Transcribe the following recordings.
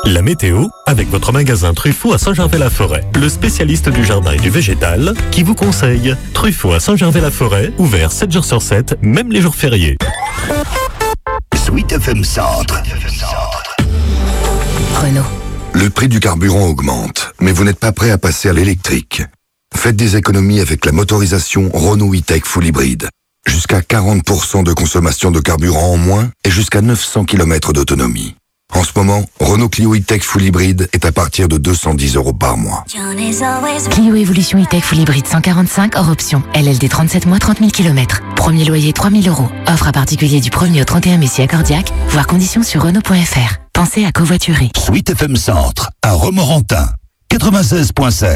La météo, avec votre magasin Truffaut à Saint-Gervais-la-Forêt, le spécialiste du jardin et du végétal, qui vous conseille. Truffaut à Saint-Gervais-la-Forêt, ouvert 7 jours sur 7, même les jours fériés. Sweet FM Centre. Renault. Le prix du carburant augmente, mais vous n'êtes pas prêt à passer à l'électrique. Faites des économies avec la motorisation Renault E-Tech Full Hybrid. Jusqu'à 40% de consommation de carburant en moins et jusqu'à 900 km d'autonomie. En ce moment, Renault Clio E-Tech Full Hybrid est à partir de 210 € par mois. Clio Evolution E-Tech Full Hybrid 145 hors option. LLD 37 mois 30 000 km. Premier loyer 3 000 €. Offre à particulier du 1er au 31 mai si accordiaque. Voir conditions sur Renault.fr. Pensez à covoiturer. Sweet FM Centre, à Romorantin, 96.7.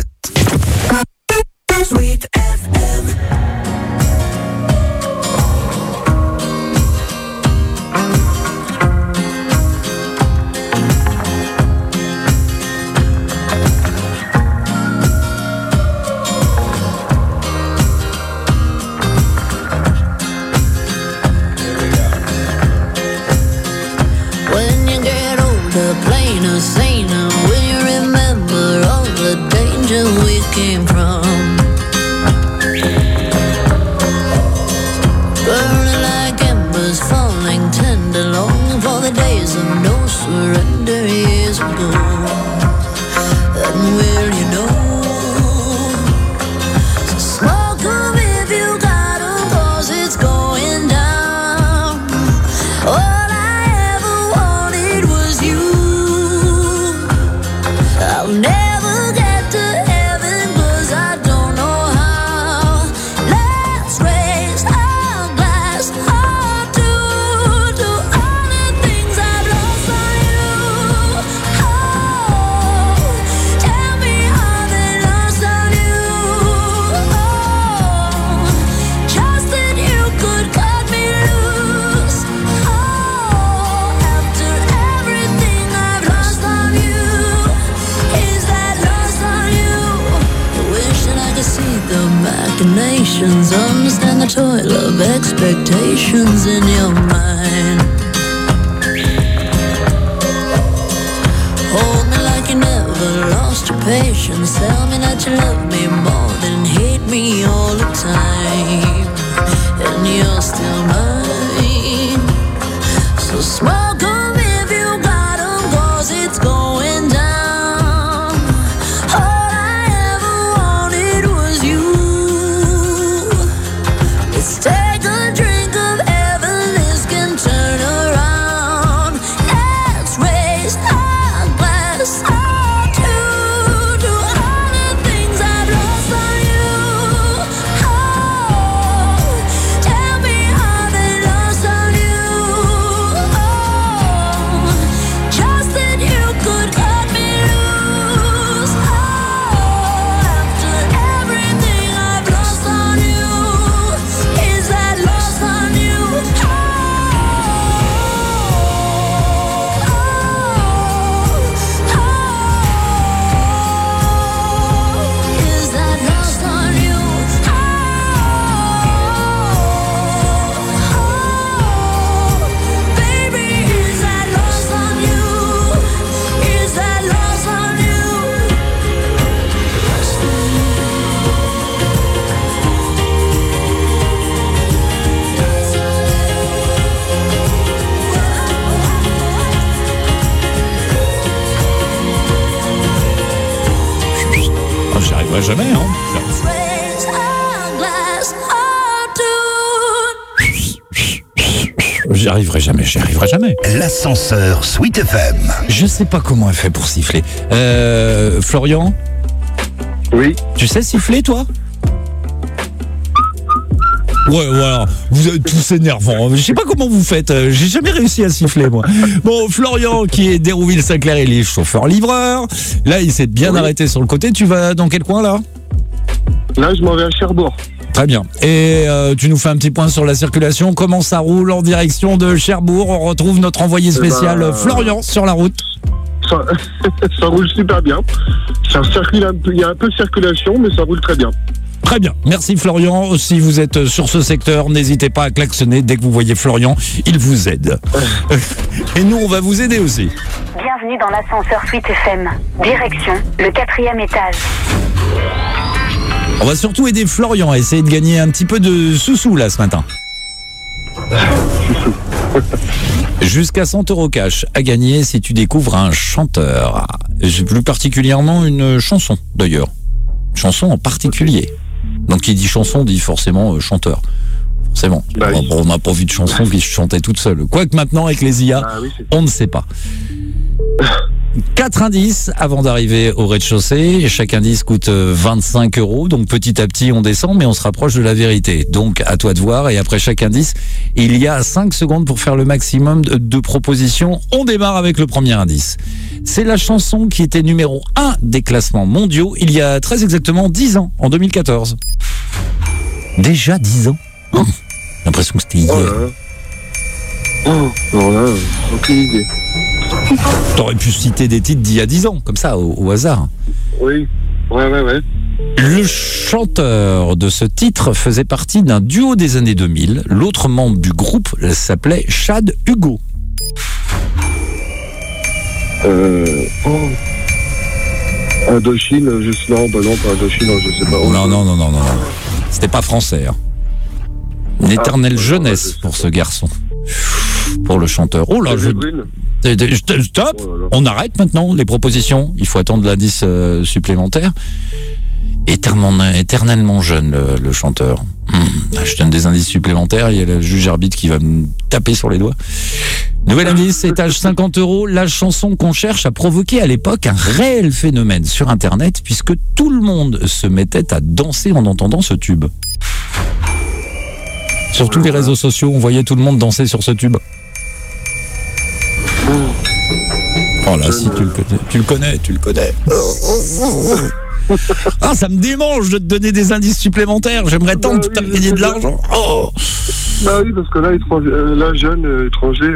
Sweet FM. When you get older, plainer, saner, will you remember all the danger we came from? Burning like embers, falling tender, longing for the days of no surrender years ago. And will you know? So smoke 'em if you got 'em, 'cause it's going down. All I ever wanted was you. I'll never get to heaven 'cause I don't know how. Let's raise our glass hard to all the things I've lost on you. Oh, tell me how they lost on you. Oh, just that you could cut me loose. Oh, after everything I've lost on you, is that lost on you? I wish that I could see the machinations, understand the toil of expectations in your mind. Hold me like you never lost your patience. Tell me that you love me more than hate me all the time. And you're still mine. So smoke 'em if you got 'em, 'cause it's going down. All I ever wanted was you. Let's take a drink of heaven, this can turn around. Let's raise our glass hard to all the things I've lost on you. Oh, tell me how they lost on you. Oh, just that you could cut me loose. Oh, after everything I've lost on you, is that lost on you? Is that lost on you? Baby, is that lost on you? Is that lost on you? Oh, j'y arriverai jamais, hein. Raise our glass hard to J'y arriverai jamais. L'ascenseur Sweet FM. Je sais pas comment elle fait pour siffler. Florian, Oui, tu sais siffler, toi? Ouais, voilà. Vous êtes tous énervants. Je sais pas comment vous faites. J'ai jamais réussi à siffler, moi. Bon, Florian, qui est d'Hérouville-Saint-Clair, il est chauffeur-livreur. Là, il s'est bien arrêté sur le côté. Tu vas dans quel coin, là? là je m'en vais à Cherbourg. Très bien. Et tu nous fais un petit point sur la circulation. Comment ça roule en direction de Cherbourg? On retrouve notre envoyé spécial Florian sur la route. Ça roule super bien. Ça circule il y a un peu de circulation, mais ça roule très bien. Très bien. Merci Florian. Si vous êtes sur ce secteur, n'hésitez pas à klaxonner dès que vous voyez Florian. Il vous aide. Et nous, on va vous aider aussi. Bienvenue Bienvenue dans l'ascenseur Suite FM. Direction le 4e étage. On va surtout aider Florian à essayer de gagner un petit peu de sous-sous là ce matin. Jusqu'à 100 € cash à gagner si tu découvres un chanteur. Plus particulièrement une chanson d'ailleurs. Une chanson en particulier. Donc qui dit chanson dit forcément chanteur. Forcément. On n'a pas vu de chanson qui se chantait toute seule. Quoique maintenant avec les IA, on ne sait pas. 4 indices avant d'arriver au rez-de-chaussée. Chaque indice coûte 25 €. Donc petit à petit on descend mais on se rapproche de la vérité. Donc à toi de voir. Et après chaque indice, il y a 5 secondes pour faire le maximum de propositions. On démarre avec le premier indice. C'est la chanson qui était numéro 1 des classements mondiaux il y a très exactement 10 ans, en 2014. Déjà 10 ans. J'ai l'impression que c'était hier. Non, là, aucune idée. T'aurais pu citer des titres d'il y a 10 ans, comme ça, au hasard. Oui, ouais. Le chanteur de ce titre faisait partie d'un duo des années 2000. L'autre membre du groupe s'appelait Chad Hugo. Indochine, non, pas Indochine, je sais pas. Non. C'était pas français. Hein. Une éternelle jeunesse pour ce garçon. Pour le chanteur. Oh là, stop. On arrête maintenant les propositions. Il faut attendre l'indice supplémentaire. Éternellement jeune, le chanteur. Je donne des indices supplémentaires. Il y a le juge arbitre qui va me taper sur les doigts. Nouvel indice, étage 50 €. La chanson qu'on cherche a provoqué à l'époque un réel phénomène sur Internet puisque tout le monde se mettait à danser en entendant ce tube. Sur tous les réseaux sociaux, on voyait tout le monde danser sur ce tube. Oh là, si tu le connais. Ah, ça me démange de te donner des indices supplémentaires. J'aimerais tant que tu aies gagné de l'argent. Oh. Bah oui, parce que là, jeune, étranger.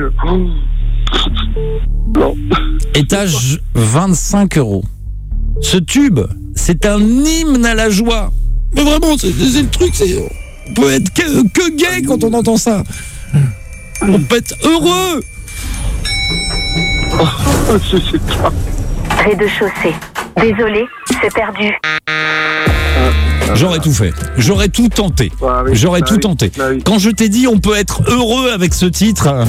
Non. Étage 25 €. Ce tube, c'est un hymne à la joie. Mais vraiment, c'est le truc, on peut être que gay quand on entend ça. On peut être heureux. Je sais pas. Rez-de-chaussée. Désolé, c'est perdu. J'aurais tout fait. J'aurais tout tenté. J'aurais tout tenté. Quand je t'ai dit on peut être heureux avec ce titre. Ah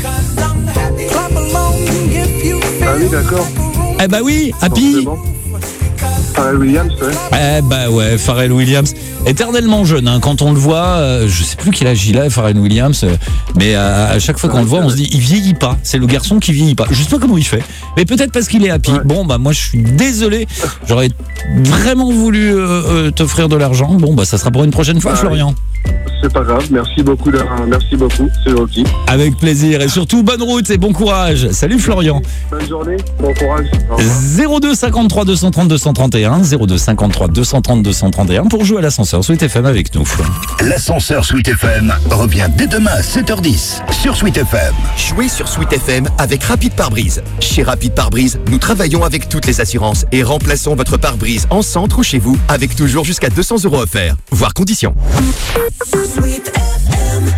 oui, d'accord. Eh bah oui, Happy. Pharrell Williams, ouais. Eh bah ouais, Pharrell Williams. Éternellement jeune, hein. Quand on le voit, je sais plus quel âge il a, Pharrell Williams, mais à chaque fois qu'on le voit, on se dit, il vieillit pas. C'est le garçon qui vieillit pas. Je sais pas comment il fait, mais peut-être parce qu'il est happy. Ouais. Bon, bah moi je suis désolé. J'aurais vraiment voulu t'offrir de l'argent. Bon, bah ça sera pour une prochaine fois, Florian. C'est pas grave, merci beaucoup, c'est gentil. Avec plaisir et surtout bonne route et bon courage. Salut Florian. Bonne journée, bon courage. 02 53 230 231, 02 53 230 231 pour jouer à l'ascenseur Sweet FM avec nous. L'ascenseur Sweet FM revient dès demain à 7h10 sur Sweet FM. Jouez sur Sweet FM avec Rapide Pare-Brise. Chez Rapide Pare-Brise, nous travaillons avec toutes les assurances et remplaçons votre pare-brise en centre ou chez vous avec toujours jusqu'à 200 € offerts. Voir conditions. Sweet FM.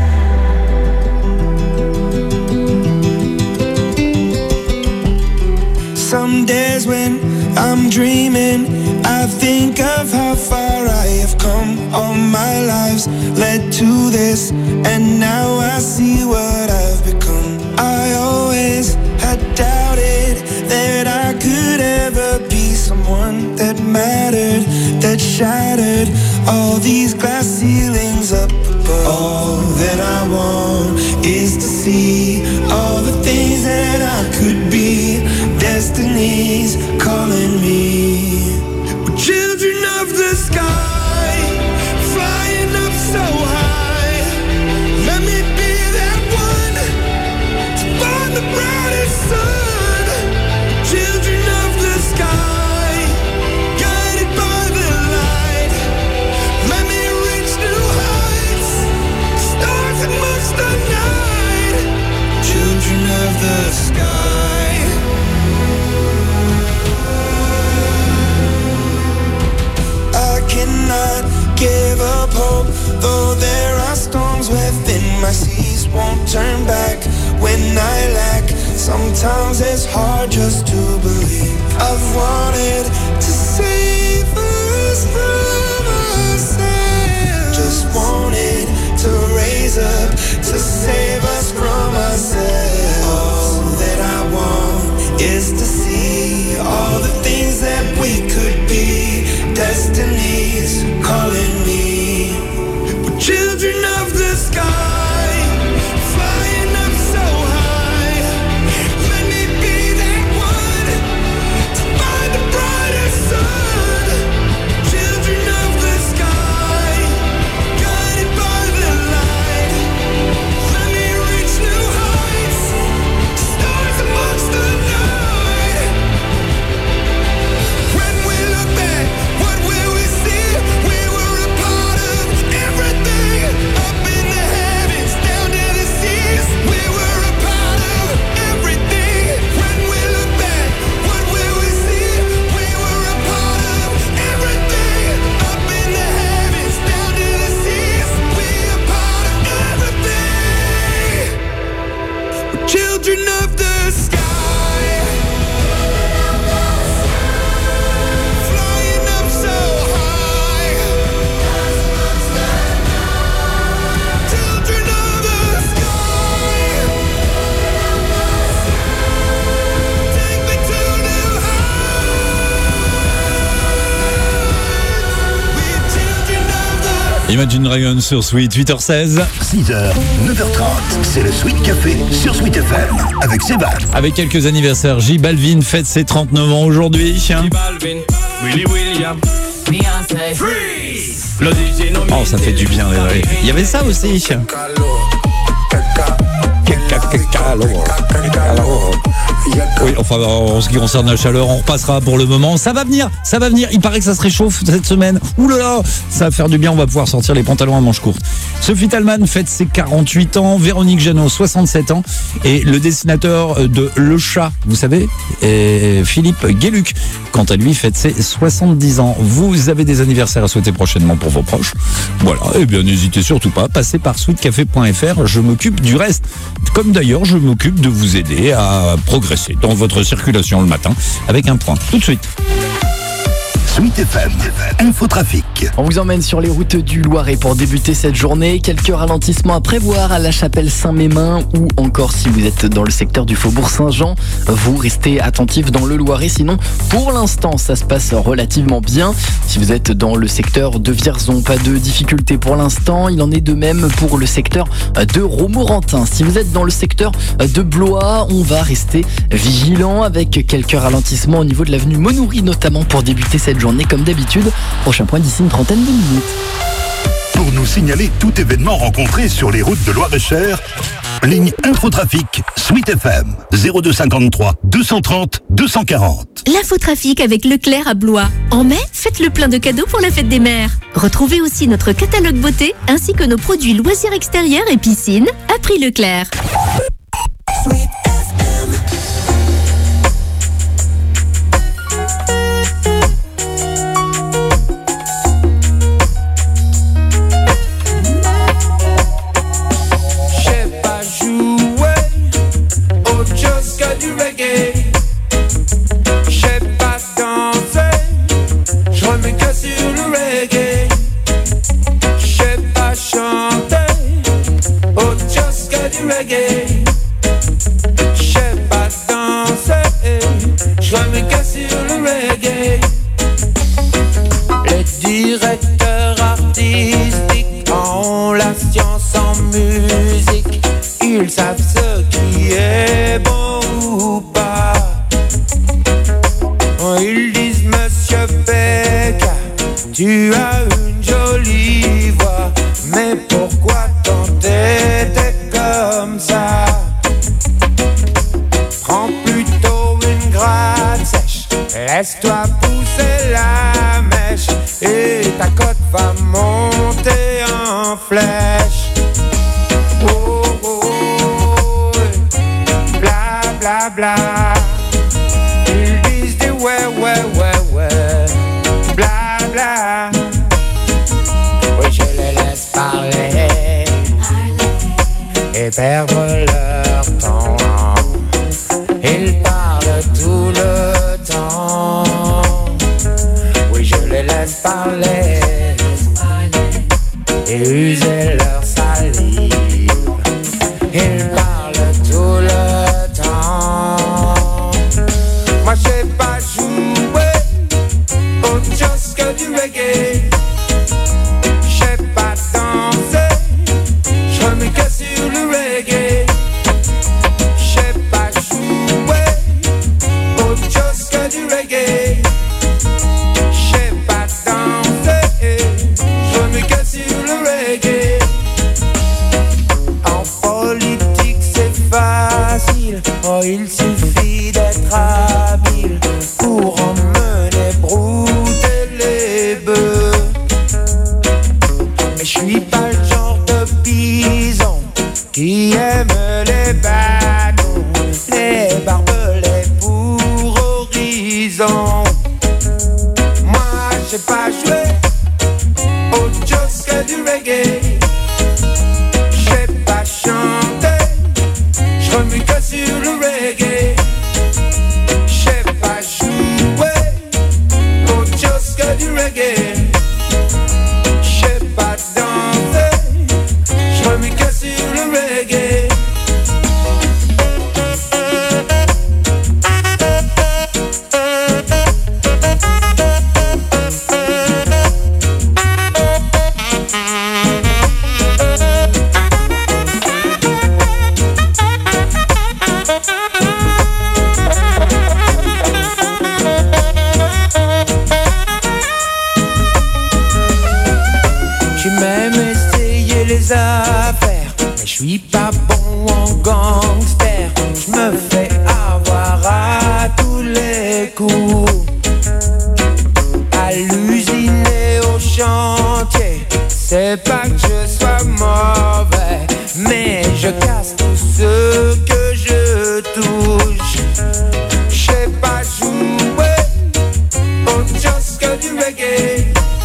Some days when I'm dreaming, I think of how far I have come. All my lives led to this, and now I see what I've become. I always had doubted that I could ever be someone that mattered, that shattered all these glass ceilings up above. All that I want is to see all the things that I could be. Destiny's calling me. We're children of the sky, flying up so high. Let me be that one to find the brightest sun. Children of the sky, guided by the light. Let me reach new heights. Sometimes it's hard just to believe. I've wanted to save us from ourselves. Just wanted to raise up to save us from ourselves. All that I want is to see all the things that we could be. Destiny's calling me. We're children of the sky, flying up so high. Let me be that one to find the brighter sun. Children of the sky, guided by the light. Let me reach new heights, stars amongst the night. When we look back, what will we see? We were a part of everything, up in the heavens, down to the seas. We were a part of everything. When we look back, what will we see? We were a part of everything, up in the heavens, down to the seas. We are part of everything. We're children of the sky, flying up so high. Children of the sky, take me to new heights. We're children of the Imagine Dragons sur Sweet, 8h16. 6h, 9h30, c'est le Sweet Café sur Sweet FM avec Sébastien. Avec quelques anniversaires, J Balvin fête ses 39 ans aujourd'hui. Balvin, Willy William, Beyoncé, Freeze. Le DJ nommé. Oh, ça fait du bien, les vrais. Il y avait ça aussi. Oui, enfin, en ce qui concerne la chaleur, on repassera pour le moment. Ça va venir, ça va venir. Il paraît que ça se réchauffe cette semaine. Ouh là là, ça va faire du bien. On va pouvoir sortir les pantalons à manches courtes. Sophie Talman fête ses 48 ans. Véronique Jeannot, 67 ans. Et le dessinateur de Le Chat, vous savez, Philippe Guéluc, quant à lui, fête ses 70 ans. Vous avez des anniversaires à souhaiter prochainement pour vos proches. Voilà, et bien n'hésitez surtout pas. Passez par sweetcafé.fr. Je m'occupe du reste. Comme d'ailleurs, je m'occupe de vous aider à progresser dans votre circulation le matin avec un point. Tout de suite. Sweet FM, Infotrafic. On vous emmène sur les routes du Loiret pour débuter cette journée. Quelques ralentissements à prévoir à la Chapelle Saint-Mémin ou encore si vous êtes dans le secteur du Faubourg Saint-Jean, vous restez attentifs dans le Loiret. Sinon, pour l'instant, ça se passe relativement bien. Si vous êtes dans le secteur de Vierzon, pas de difficultés pour l'instant. Il en est de même pour le secteur de Romorantin. Si vous êtes dans le secteur de Blois, on va rester vigilant avec quelques ralentissements au niveau de l'avenue Monoury notamment pour débuter cette journée comme d'habitude. Prochain point d'ici une trentaine de minutes. Pour nous signaler tout événement rencontré sur les routes de Loir-et-Cher, ligne Infotrafic, Sweet FM, 0253 230 240. L'infotrafic avec Leclerc à Blois. En mai, faites le plein de cadeaux pour la fête des mères. Retrouvez aussi notre catalogue beauté ainsi que nos produits loisirs extérieurs et piscine à prix Leclerc. Tu as une jolie voix, mais pourquoi t'entêter comme ça? Prends plutôt une gratte sèche, laisse-toi pousser la mèche, et ta cote va monter en flèche. Oh, oh, oh, bla bla bla. Ils disent des ouais, ouais, ouais, ouais. Bla bla. Oui, je les laisse parler et perdre leur temps. c'est leur salive. Ils parlent tout le temps. Moi je sais pas jouer autre chose que du reggae. Je sais pas danser, je remets que sur le reggae. Je sais pas jouer autre chose que du reggae. Je sais pas danser, je remets que sur le reggae. En politique c'est facile, oh il suffit d'être habile pour emmener brouter les bœufs. Mais je suis pas le genre de bison qui aime les bâtons, les barbelés pour horizon. Moi je sais pas jouer autre chose que du reggae. Je sais pas chanter, je remue que sur le reggae. Je sais pas jouer autre chose que du reggae. Je sais pas danser, je remue que sur le reggae. J'ai même essayé les affaires, mais je suis pas bon en gangster. Je me fais avoir à tous les coups. À l'usine et au chantier, c'est pas que je sois mauvais, mais je casse tout ce que je touche. Je sais pas jouer autre chose que du reggae.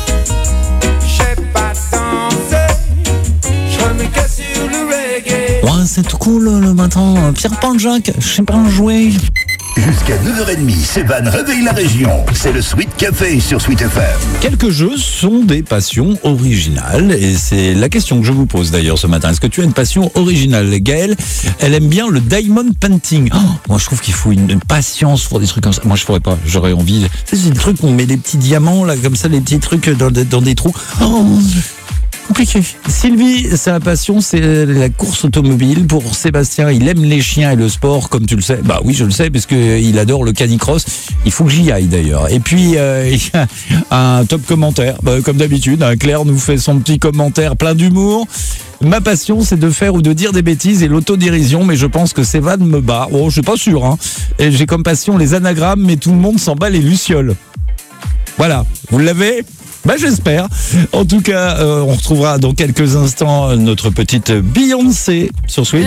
Ouais, c'est tout cool le matin. Pierre Paul Jacques, je sais pas jouer. Jusqu'à 9h30, Sévan réveille la région. C'est le Sweet Café sur Sweet FM. Quelques jeux sont des passions originales et c'est la question que je vous pose d'ailleurs ce matin. Est-ce que tu as une passion originale? Gaëlle, elle aime bien le diamond painting. Oh, moi je trouve qu'il faut une patience pour des trucs comme ça. Moi je pourrais pas, j'aurais envie. C'est des trucs où on met des petits diamants là comme ça, les petits trucs dans des trous. Oh, compliqué. Sylvie, sa passion, c'est la course automobile. Pour Sébastien, il aime les chiens et le sport, comme tu le sais. Bah oui, je le sais, parce qu'il adore le canicross. Il faut que j'y aille d'ailleurs. Et puis, il y a un top commentaire. Bah, comme d'habitude, Claire nous fait son petit commentaire plein d'humour. Ma passion, c'est de faire ou de dire des bêtises et l'autodérision, mais je pense que Sévan me bat. Oh, je suis pas sûr, hein. Et j'ai comme passion les anagrammes, mais tout le monde s'en bat les lucioles. Voilà. Vous l'avez? Bah j'espère. En tout cas, on retrouvera dans quelques instants notre petite Beyoncé sur Sweet.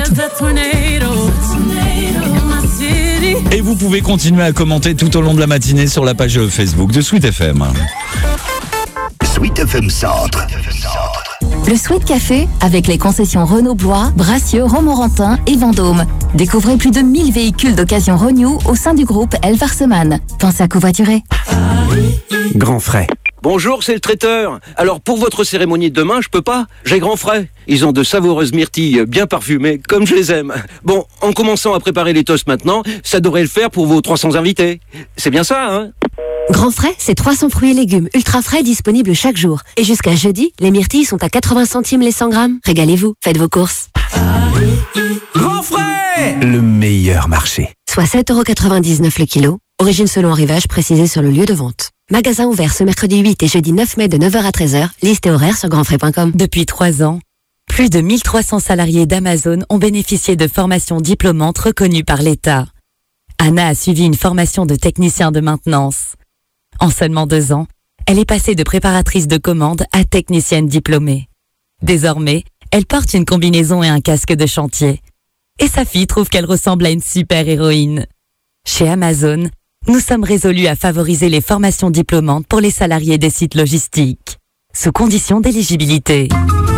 Et vous pouvez continuer à commenter tout au long de la matinée sur la page Facebook de Sweet FM. Sweet FM Centre. Le Sweet Café avec les concessions Renault Blois, Bracieux, Romorantin et Vendôme. Découvrez plus de 1000 véhicules d'occasion Renew au sein du groupe Elfarseman. Pensez à covoiturer. Grand frais. Bonjour, c'est le traiteur. Alors pour votre cérémonie de demain, je peux pas. J'ai grand frais. Ils ont de savoureuses myrtilles bien parfumées, comme je les aime. Bon, en commençant à préparer les toasts maintenant, ça devrait le faire pour vos 300 invités. C'est bien ça, hein? Grand frais, c'est 300 fruits et légumes ultra frais disponibles chaque jour. Et jusqu'à jeudi, les myrtilles sont à 80 centimes les 100 grammes. Régalez-vous, faites vos courses. Grand frais! Le meilleur marché. Soit 7,99€ le kilo. Origine selon arrivage précisé sur le lieu de vente. Magasin ouvert ce mercredi 8 et jeudi 9 mai de 9h à 13h. Liste et horaire sur grandfrais.com. Depuis 3 ans, plus de 1300 salariés d'Amazon ont bénéficié de formations diplômantes reconnues par l'État. Anna a suivi une formation de technicien de maintenance. En seulement 2 ans, elle est passée de préparatrice de commande à technicienne diplômée. Désormais, elle porte une combinaison et un casque de chantier. Et sa fille trouve qu'elle ressemble à une super-héroïne. Chez Amazon, nous sommes résolus à favoriser les formations diplômantes pour les salariés des sites logistiques, sous condition d'éligibilité.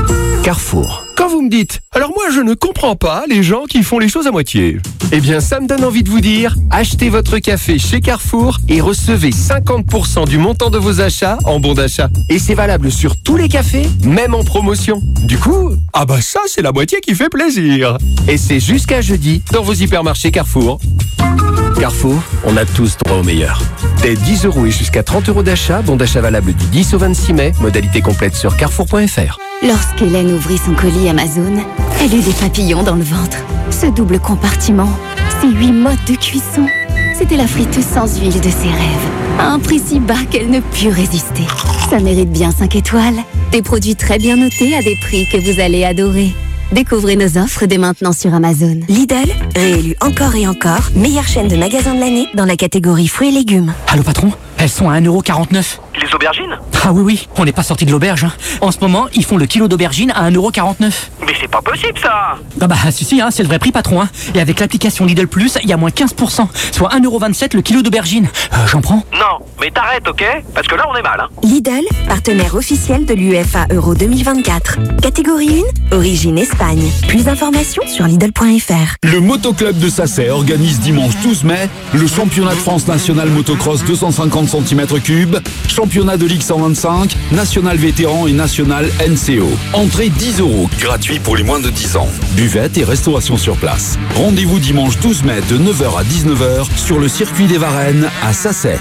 Carrefour. Quand vous me dites « Alors moi je ne comprends pas les gens qui font les choses à moitié », eh bien ça me donne envie de vous dire « Achetez votre café chez Carrefour et recevez 50% du montant de vos achats en bon d'achat. Et c'est valable sur tous les cafés, même en promotion. Du coup, ah bah ça c'est la moitié qui fait plaisir. Et c'est jusqu'à jeudi dans vos hypermarchés Carrefour. Carrefour, on a tous droit au meilleur. Dès 10 € et jusqu'à 30 € d'achat, bon d'achat valable du 10 au 26 mai, modalité complète sur carrefour.fr. Lorsqu'Hélène ouvrit son colis Amazon, elle eut des papillons dans le ventre. Ce double compartiment, ces 8 modes de cuisson, c'était la friteuse sans huile de ses rêves. À un prix si bas qu'elle ne put résister. Ça mérite bien 5 étoiles. Des produits très bien notés à des prix que vous allez adorer. Découvrez nos offres dès maintenant sur Amazon. Lidl, réélu encore et encore, meilleure chaîne de magasins de l'année dans la catégorie fruits et légumes. Allô patron, elles sont à 1,49 €. Les aubergines? Ah oui, on n'est pas sorti de l'auberge. En ce moment, ils font le kilo d'aubergines à 1,49 €. Mais c'est pas possible ça! Ah bah si, c'est le vrai prix patron. Et avec l'application Lidl Plus, il y a moins 15%, soit 1,27 € le kilo d'aubergines. J'en prends? Non, mais t'arrêtes, ok? Parce que là on est mal, hein. Lidl, partenaire officiel de l'UEFA Euro 2024. Catégorie 1, origine Espagne. Plus d'informations sur Lidl.fr. Le Motoclub de Sacey organise dimanche 12 mai le championnat de France national motocross 250 cm3, championnat de Ligue 125, national vétéran et national NCO. Entrée 10 €, gratuit pour les moins de 10 ans. Buvette et restauration sur place. Rendez-vous dimanche 12 mai de 9h à 19h sur le circuit des Varennes à Sacey.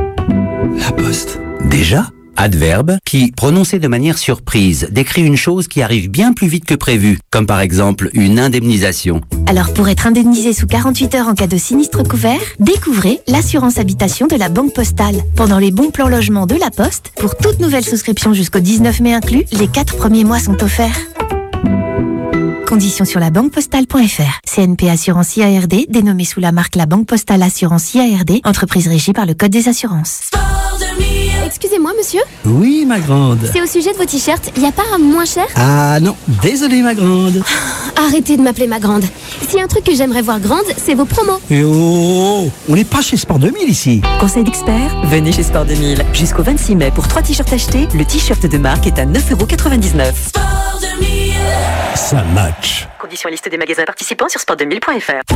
La Poste. Déjà ? Adverbe qui, prononcé de manière surprise, décrit une chose qui arrive bien plus vite que prévu, comme par exemple une indemnisation. Alors pour être indemnisé sous 48 heures en cas de sinistre couvert, découvrez l'assurance habitation de la Banque Postale. Pendant les bons plans logement de la Poste, pour toute nouvelle souscription jusqu'au 19 mai inclus, les 4 premiers mois sont offerts. Conditions sur la banquepostale.fr. CNP Assurance IARD, dénommée sous la marque La Banque Postale Assurance IARD, entreprise régie par le Code des assurances. Excusez-moi, monsieur. Oui, ma grande. C'est au sujet de vos t-shirts. Y a pas un moins cher? Ah non, désolé, ma grande. Arrêtez de m'appeler ma grande. S'il y a un truc que j'aimerais voir grande, c'est vos promos. Et oh, on n'est pas chez Sport 2000 ici. Conseil d'expert, venez chez Sport 2000. Jusqu'au 26 mai, pour 3 t-shirts achetés, le t-shirt de marque est à 9,99 €. Sport 2000. Ça match. Conditions et liste des magasins participants sur sport2000.fr.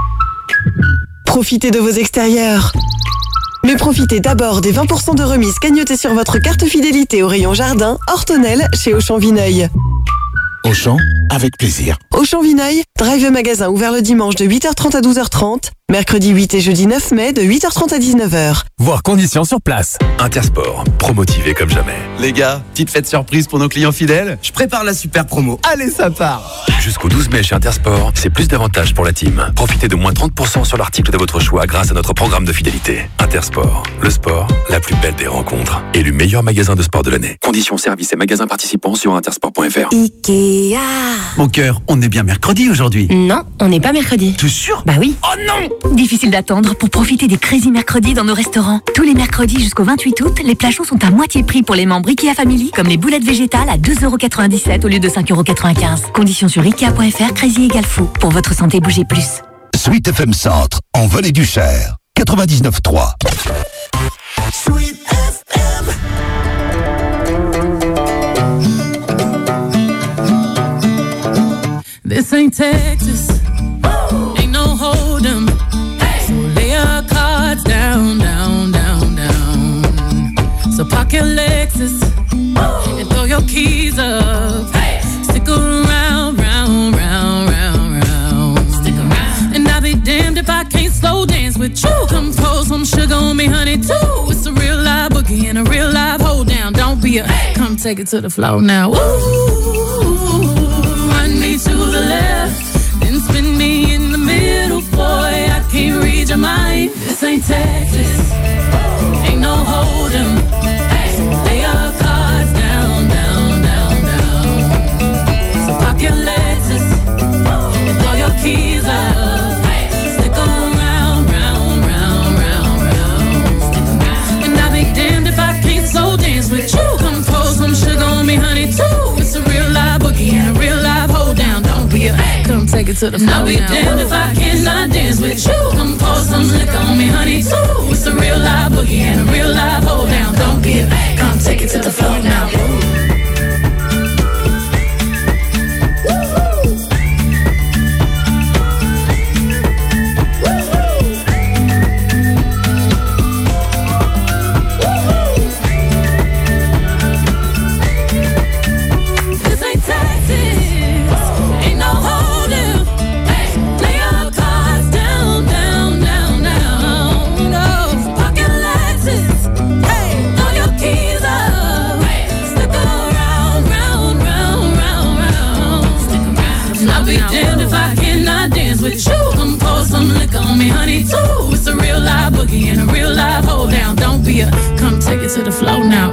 Profitez de vos extérieurs. Mais profitez d'abord des 20% de remise cagnottée sur votre carte fidélité au rayon jardin, hors tonnelle, chez Auchan Vineuil. Auchan, avec plaisir. Auchan Vineuil, drive magasin ouvert le dimanche de 8h30 à 12h30, mercredi 8 et jeudi 9 mai de 8h30 à 19h. Voir conditions sur place. Intersport, promotivé comme jamais. Les gars, petite fête surprise pour nos clients fidèles. Je prépare la super promo. Allez, ça part. Jusqu'au 12 mai chez Intersport, c'est plus d'avantages pour la team. Profitez de moins 30% sur l'article de votre choix grâce à notre programme de fidélité. Intersport, le sport, la plus belle des rencontres. Élu meilleur magasin de sport de l'année. Conditions, services et magasins participants sur intersport.fr. Ikea. Mon cœur, on est bien mercredi aujourd'hui. Non, on n'est pas mercredi. T'es sûr? Bah oui. Oh non! Difficile d'attendre pour profiter des Crazy Mercredis dans nos restaurants. Tous les mercredis jusqu'au 28 août, les plats chauds sont à moitié prix pour les membres Ikea Family, comme les boulettes végétales à 2,97 € au lieu de 5,95 €. Conditions sur Ikea.fr, Crazy égale fou. Pour votre santé, bougez plus. Sweet FM Centre, en Vallée du Cher, 99.3. Sweet FM. This ain't Texas. Ain't no hold 'em. So lay your cards down, down, down, down. So park your Lexus and throw your keys up. Stick around, round, round, round, round. Stick around. And I'll be damned if I can't slow dance with you. Come pour some sugar on me, honey, too. It's a real live boogie and a real live hold down. Don't be a come take it to the floor now. Ooh, run me to the left, then spin me in the middle, boy. I can't read your mind. This ain't Texas, ain't no hold'em. So lay your cards down, down, down, down. So park your Lexus and throw your keys up. Stick around, round, round, round, round. And I'll be damned if I can't slow dance with you. Come pour some sugar on me, honey, too. It's a real live boogie and a real live hold down. Don't be a come take it to the floor. I'll be damned if I cannot dance with you. Come pour some liquor on me, honey, too. It's a real live boogie and a real live hold down. Don't be a come take it to the floor now. I'll be damned if I cannot dance with you. Come pour some liquor on me, honey, too. It's a real live boogie and a real live hold down. Don't be a, come take it to the floor now.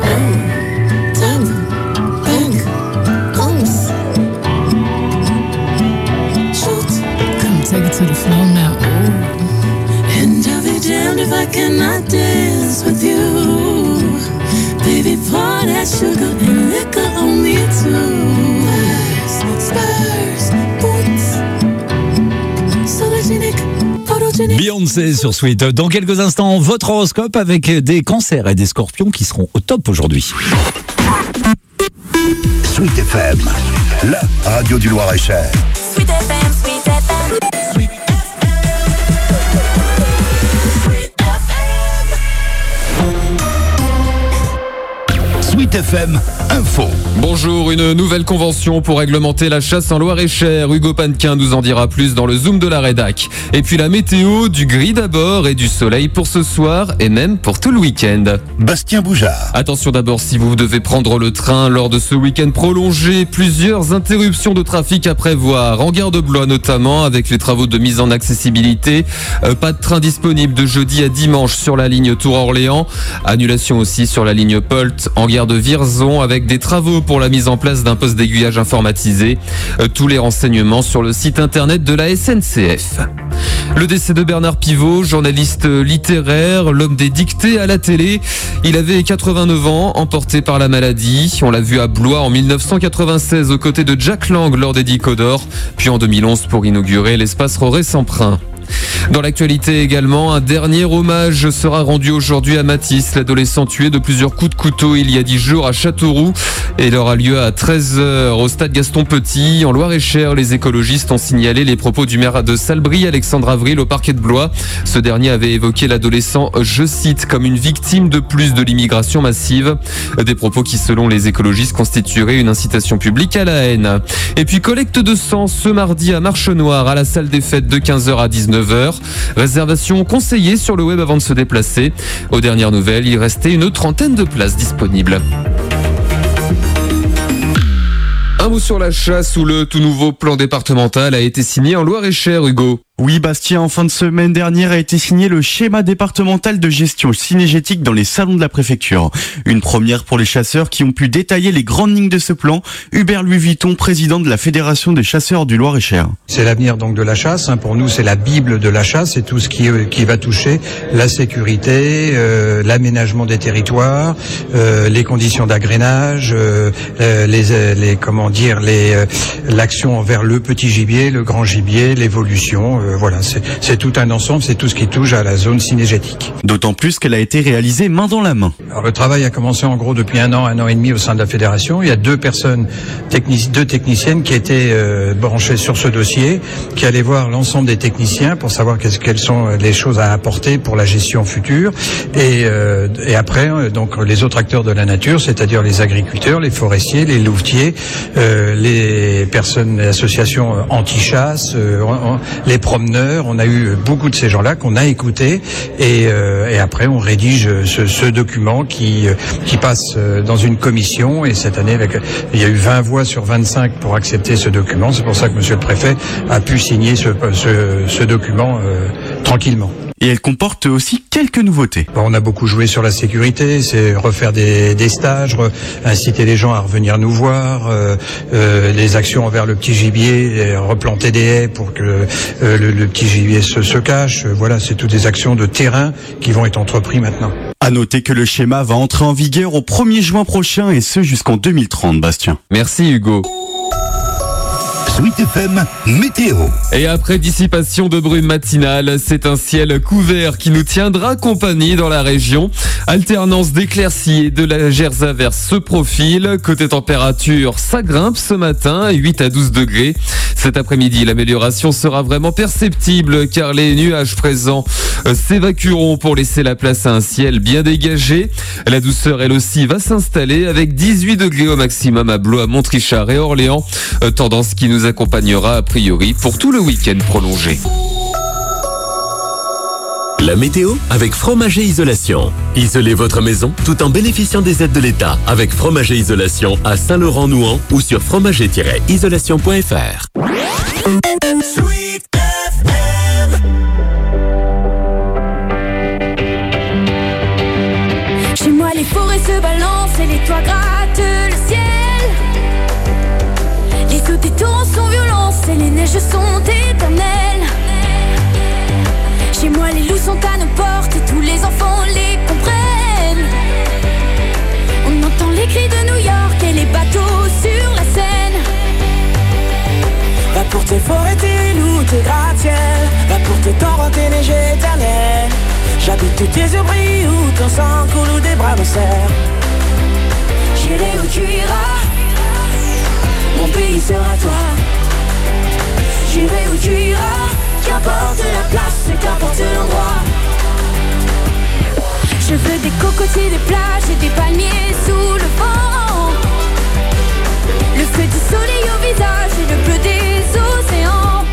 Take it to the floor now. Ooh. And I'll be damned if I cannot dance with you. Baby, pour that sugar and liquor on me too. Spurs, boots, sologenic, photogenic. Beyoncé sur Sweet. Dans quelques instants, votre horoscope avec des cancers et des scorpions qui seront au top aujourd'hui. Sweet FM, la radio du Loir-et-Cher. Sweet FM, Sweet FM. Sweet FM Info. Bonjour, une nouvelle convention pour réglementer la chasse en Loir-et-Cher. Hugo Pannequin nous en dira plus dans le Zoom de la rédac. Et puis la météo, du gris d'abord et du soleil pour ce soir et même pour tout le week-end. Bastien Boujard. Attention d'abord si vous devez prendre le train lors de ce week-end prolongé, plusieurs interruptions de trafic à prévoir. En gare de Blois notamment avec les travaux de mise en accessibilité. Pas de train disponible de jeudi à dimanche sur la ligne Tours-Orléans. Annulation aussi sur la ligne Polt en gare de Vierzon avec des travaux pour la mise en place d'un poste d'aiguillage informatisé. Tous les renseignements sur le site internet de la SNCF. Le décès de Bernard Pivot, journaliste littéraire, l'homme des dictées à la télé. Il avait 89 ans, emporté par la maladie. On l'a vu à Blois en 1996 aux côtés de Jack Lang lors des Dico d'Or, puis en 2011 pour inaugurer l'espace Roré-Semprin. Dans l'actualité également, un dernier hommage sera rendu aujourd'hui à Mathis, l'adolescent tué de plusieurs coups de couteau il y a 10 jours à Châteauroux. Et il aura lieu à 13h au stade Gaston Petit. En Loir-et-Cher, les écologistes ont signalé les propos du maire de Salbris, Alexandre Avril, au parquet de Blois. Ce dernier avait évoqué l'adolescent, je cite, comme une victime de plus de l'immigration massive. Des propos qui, selon les écologistes, constitueraient une incitation publique à la haine. Et puis collecte de sang ce mardi à Marche-Noire, à la salle des fêtes de 15h à 19h. Réservation conseillée sur le web avant de se déplacer. Aux dernières nouvelles, il restait une 30aine de places disponibles. Un mot sur la chasse où le tout nouveau plan départemental a été signé en Loir-et-Cher, Hugo. Oui, Bastien, en fin de semaine dernière a été signé le schéma départemental de gestion cynégétique dans les salons de la préfecture. Une première pour les chasseurs qui ont pu détailler les grandes lignes de ce plan. Hubert Louis Vuitton, président de la Fédération des chasseurs du Loir-et-Cher. C'est l'avenir donc de la chasse. Pour nous, c'est la bible de la chasse. C'est tout ce qui va toucher la sécurité, l'aménagement des territoires, les conditions d'agrainage, l'action envers le petit gibier, le grand gibier, l'évolution. Voilà, c'est tout un ensemble, c'est tout ce qui touche à la zone cynégétique. D'autant plus qu'elle a été réalisée main dans la main. Alors, le travail a commencé en gros depuis un an et demi au sein de la fédération. Il y a deux techniciennes qui étaient branchées sur ce dossier, qui allaient voir l'ensemble des techniciens pour savoir quelles sont les choses à apporter pour la gestion future. Et après, donc les autres acteurs de la nature, c'est-à-dire les agriculteurs, les forestiers, les louvetiers, les personnes, les associations anti-chasse, les promeneurs. On a eu beaucoup de ces gens-là qu'on a écoutés et après on rédige ce document qui passe dans une commission et cette année il y a eu 20 voix sur 25 pour accepter ce document. C'est pour ça que monsieur le préfet a pu signer ce document tranquillement. Et elle comporte aussi quelques nouveautés. On a beaucoup joué sur la sécurité, c'est refaire des stages, inciter les gens à revenir nous voir, les actions envers le petit gibier, replanter des haies pour que le petit gibier se cache. Voilà, c'est toutes des actions de terrain qui vont être entreprises maintenant. À noter que le schéma va entrer en vigueur au 1er juin prochain et ce jusqu'en 2030, Bastien. Merci Hugo. Sweet FM Météo. Et après dissipation de brume matinale, c'est un ciel couvert qui nous tiendra compagnie dans la région. Alternance d'éclaircies et de légères averses se profile. Côté température, ça grimpe ce matin, 8 à 12 degrés. Cet après-midi, l'amélioration sera vraiment perceptible car les nuages présents s'évacueront pour laisser la place à un ciel bien dégagé. La douceur, elle aussi, va s'installer avec 18 degrés au maximum à Blois, Montrichard et Orléans. Tendance qui nous accompagnera a priori pour tout le week-end prolongé. La météo avec Fromager Isolation. Isolez votre maison tout en bénéficiant des aides de l'État avec Fromager Isolation à Saint-Laurent-Nouan ou sur fromager-isolation.fr. Sweet FM. Chez moi les forêts se balancent et les toits grattent le ciel. Les eaux des torrents sont violentes et les neiges sont éternelles. Chez moi les loups sont à nos portes et tous les enfants les comprennent. On entend les cris de New York et les bateaux sur la Seine. Va pour tes forêts, tes loups, tes gratte-ciel. Va pour tes torrents, tes neiges éternelles. J'habite tes abris où ton sang coule ou des bras me serrent. J'irai où tu iras, mon pays sera toi. J'irai où tu iras, qu'importe la place et qu'importe l'endroit. Je veux des cocotiers, des plages et des palmiers sous le vent. Le feu du soleil au visage et le bleu des océans.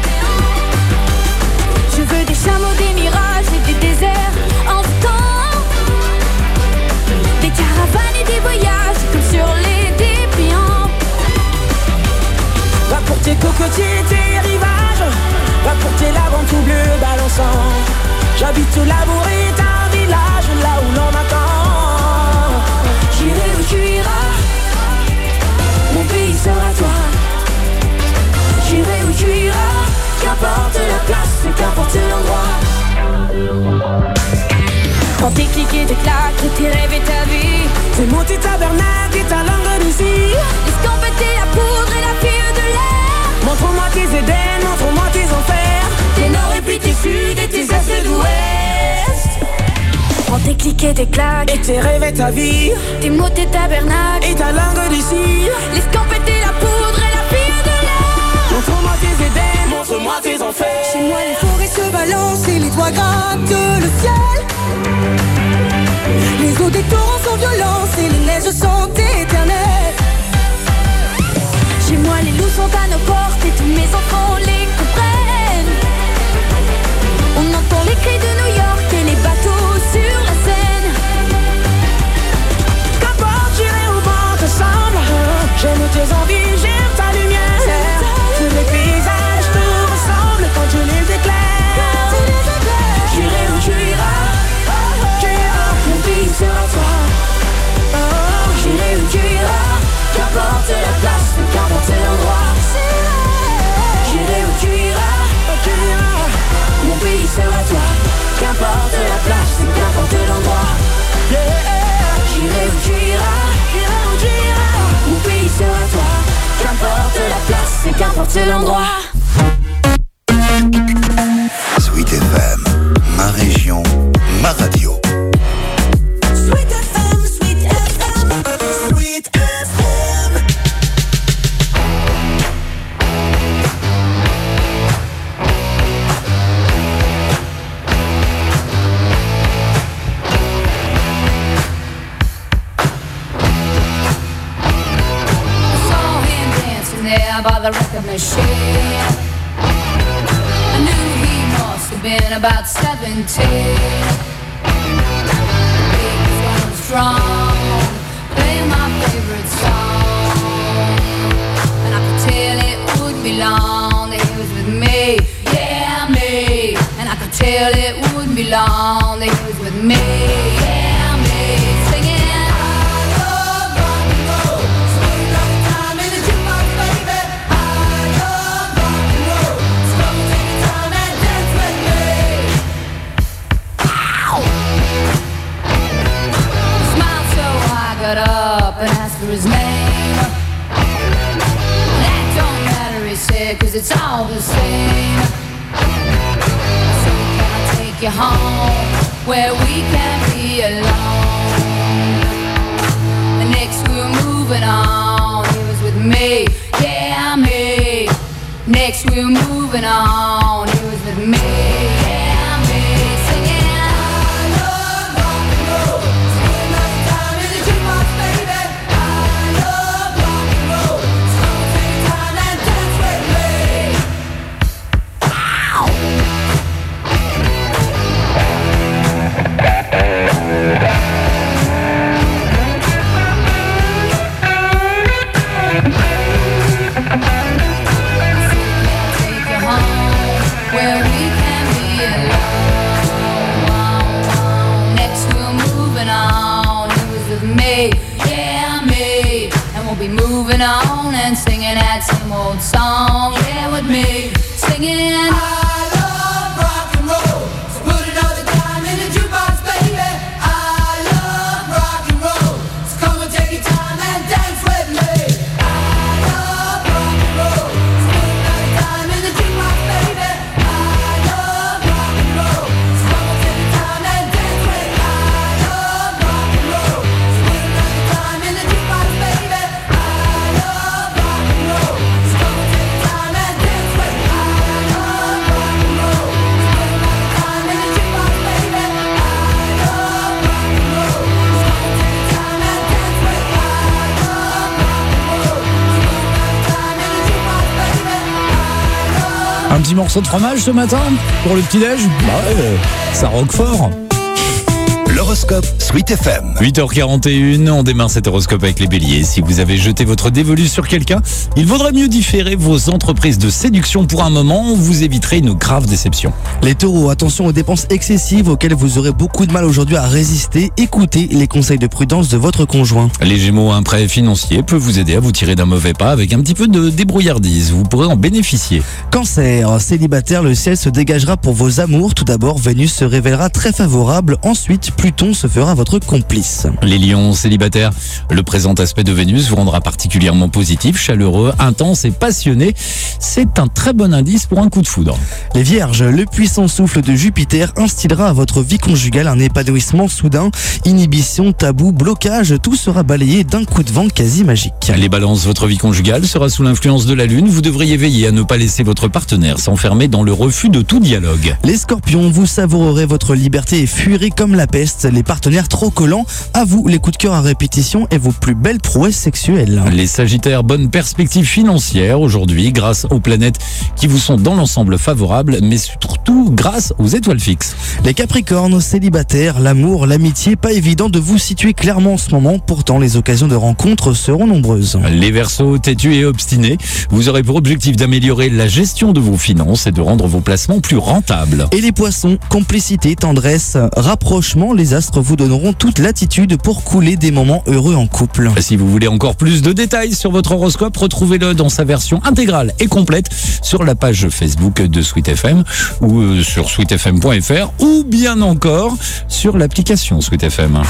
Je veux des chameaux, des mirages et des déserts en temps. Des caravanes et des voyages comme sur les dépliants. Va pour tes cocotiers, tes rivages. Va pour tes laves en tout bleu balançant. J'habite au labour et un village là où l'on attend. J'irai où tu iras, mon pays sera toi. J'irai où tu iras, qu'importe la place et qu'importe l'endroit. Quand tes clics et tes claques, tes rêves et ta vie. Tes mots, tes tabernacles et ta langue d'ici. L'escampette et la poudre et la fille de l'air. Montre-moi tes Éden, montre-moi tes enfers. Tes nord et puis tes sud et tes est d'ouest. Quand tes clics et tes claques, et tes rêves et ta vie. Tes mots, tes tabernacles et ta langue d'ici. L'escampette et la poudre et la fille de l'air. Montre-moi tes Éden, montre-moi tes enfers. Chez moi les forêts se balancent et les toits grattent le ciel. Les eaux des torrents sont violentes et les neiges sont éternelles. Chez moi les loups sont à nos portes et tous mes enfants les comprennent. On entend les cris de New York et les bateaux sur la Seine. Qu'importe, j'irai où vent te semble. J'aime tes envies, j'aime ta lumière. Tous les paysages te ressemblent quand je les éclaire. J'irai où tu iras, mon pays sera toi. J'irai où tu iras, qu'importe la place, qu'importe l'endroit. J'irai où tu iras, mon pays sera toi. Qu'importe la place, qu'importe l'endroit. J'irai où tu iras, mon pays sera toi. Qu'importe la place, qu'importe l'endroit. Sweet FM, ma région, ma radio. Sweet FM, Sweet FM, Sweet FM. Saw him dancing there by the record machine. I knew he must have been about 17. He was going strong, playing my favorite song, and I could tell it wouldn't be long that he was with me, yeah me. And I could tell it wouldn't be long that he was with me, yeah me. Singing. Got up and asked for his name. That don't matter, he said, 'cause it's all the same. So can I take you home where we can be alone? And next we were moving on. He was with me, yeah me. Next we were moving on. He was with me, yeah me. Singing. old song. Here with me, singing. I love rock and roll. So put another dime in the jukebox, baby. I love rock and roll. So come and take your time and dance with me. I love rock and roll. So put another dime in the jukebox, baby. I love rock and roll. So come and take your time and dance with me. I love rock and roll. So put another dime in the jukebox, baby. I love rock and roll. So come and take your time and dance with me. I love rock and roll. So put another dime in the jukebox, baby. I love rock and roll. So come and take your time and dance with me. I love rock and roll. So put another dime in the jukebox, baby. Un petit morceau de fromage ce matin pour le petit-déj? Bah ouais, ça rock fort. L'horoscope Sweet FM. 8h41, on démarre cet horoscope avec les béliers. Si vous avez jeté votre dévolu sur quelqu'un, il vaudrait mieux différer vos entreprises de séduction pour un moment, vous éviterez une grave déception. Les taureaux, attention aux dépenses excessives auxquelles vous aurez beaucoup de mal aujourd'hui à résister. Écoutez les conseils de prudence de votre conjoint. Les gémeaux, un prêt financier peut vous aider à vous tirer d'un mauvais pas avec un petit peu de débrouillardise. Vous pourrez en bénéficier. Cancer, célibataire, le ciel se dégagera pour vos amours. Tout d'abord, Vénus se révélera très favorable. Ensuite, Pluton se fera votre complice. Les lions célibataires, le présent aspect de Vénus vous rendra particulièrement positif, chaleureux, intense et passionné. C'est un très bon indice pour un coup de foudre. Les vierges, le puissant souffle de Jupiter instillera à votre vie conjugale un épanouissement soudain. Inhibition, tabou, blocage, tout sera balayé d'un coup de vent quasi magique. Les balances, votre vie conjugale sera sous l'influence de la lune. Vous devriez veiller à ne pas laisser votre partenaire s'enfermer dans le refus de tout dialogue. Les scorpions, vous savourerez votre liberté et fuirez comme la peste les partenaires trop collants. À vous les coups de cœur à répétition et vos plus belles prouesses sexuelles. Les sagittaires, bonne perspective financière aujourd'hui grâce aux planètes qui vous sont dans l'ensemble favorables, mais surtout grâce aux étoiles fixes. Les capricornes, célibataires, l'amour, l'amitié, pas évident de vous situer clairement en ce moment, pourtant les occasions de rencontres seront nombreuses. Les verseaux, têtus et obstinés, vous aurez pour objectif d'améliorer la gestion de vos finances et de rendre vos placements plus rentables. Et les poissons, complicité, tendresse, rapprochement, les astres vous donneront toute latitude pour couler des moments heureux en couple. Si vous voulez encore plus de détails sur votre horoscope, retrouvez-le dans sa version intégrale et complète sur la page Facebook de Sweet FM ou sur sweetfm.fr ou bien encore sur l'application Sweet FM.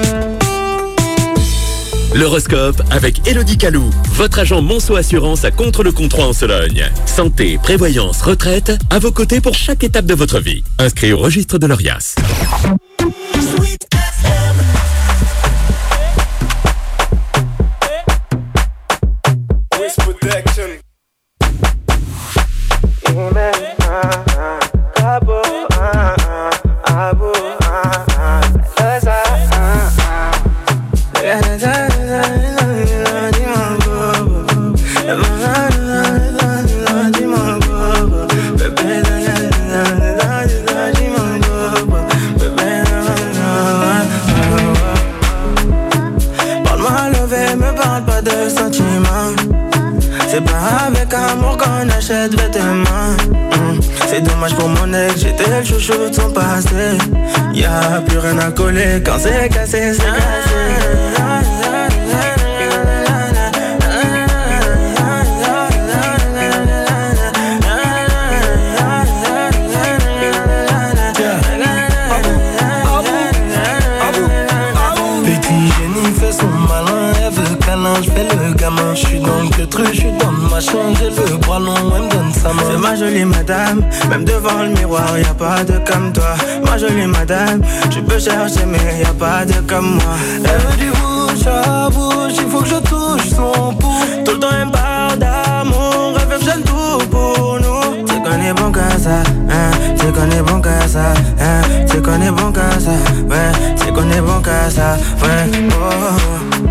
L'horoscope avec Elodie Calou, votre agent Monceau Assurance à Contre-le-Comtois en Sologne. Santé, prévoyance, retraite, à vos côtés pour chaque étape de votre vie. Inscrit au registre de l'ORIAS. C'est pas avec amour qu'on achète vêtements. C'est dommage pour mon ex, j'étais le chouchou de son passé. Y'a plus rien à coller quand c'est cassé, c'est cassé. Je fais le gamin, je suis dans le truc, je suis dans le machin, j'ai le bras long, elle me donne sa main. C'est ma jolie madame, même devant le miroir, y'a pas de comme toi. Ma jolie madame, tu peux chercher mais y'a pas de comme moi. Elle veut du bouche à bouche, il faut que je touche son pouls. Tout le temps elle me parle d'amour, elle fait j'aime tout pour nous. C'est qu'on est bon qu'à ça, hein, c'est qu'on est bon qu'à ça, hein, c'est qu'on est bon qu'à ça, ouais, c'est qu'on est bon qu'à ça, ouais, oh.